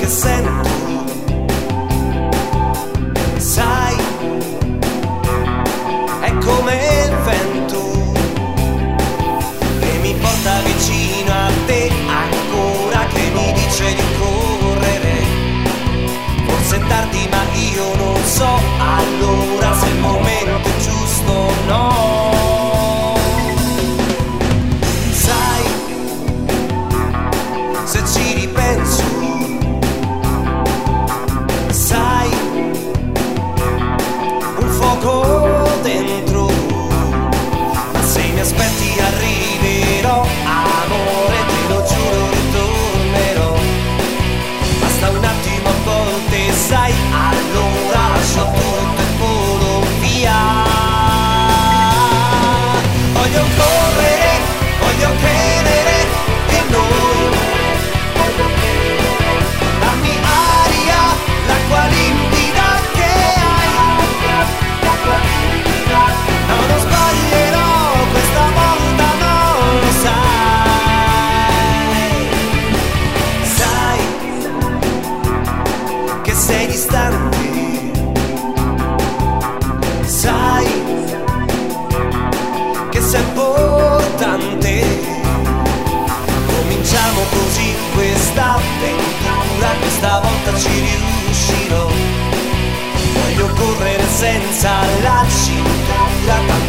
che sento, sai, è come il vento che mi porta vicino a te, ancora che mi dice di correre. Forse è tardi ma io non so allora se il momento è giusto o no. Sai, se ci ripenso, sai, un fuoco dentro, ma se mi aspetti arriverò, amore, te lo giuro, ritornerò. Basta un attimo a volte, sai, allora lascio tutto e volo via. Voglio correre, voglio credere in noi. Dammi aria, l'acqua limpida che hai. No, non sbaglierò, questa volta non lo sai. Sai che sei distante, sai che sei importante. Cominciamo così questa avventura, questa volta ci riuscirò. Voglio correre senza la cintura,